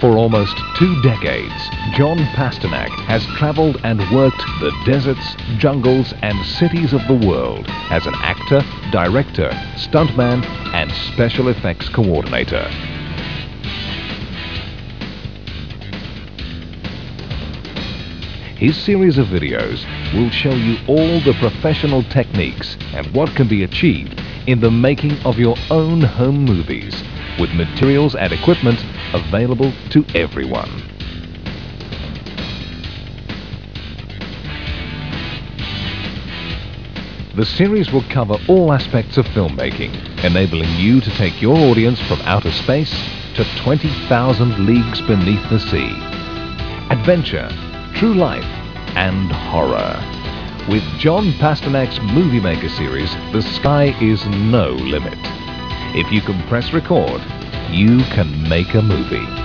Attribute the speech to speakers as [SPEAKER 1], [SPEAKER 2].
[SPEAKER 1] For almost 2 decades, John Pasternak has traveled and worked the deserts, jungles and cities of the world as an actor, director, stuntman and special effects coordinator. His series of videos will show you all the professional techniques and what can be achieved in the making of your own home movies, with materials and equipment available to everyone. The series will cover all aspects of filmmaking, enabling you to take your audience from outer space to 20,000 leagues beneath the sea. Adventure, true life and horror. With John Pasternak's Movie Maker series, the sky is no limit. If you can press record, you can make a movie.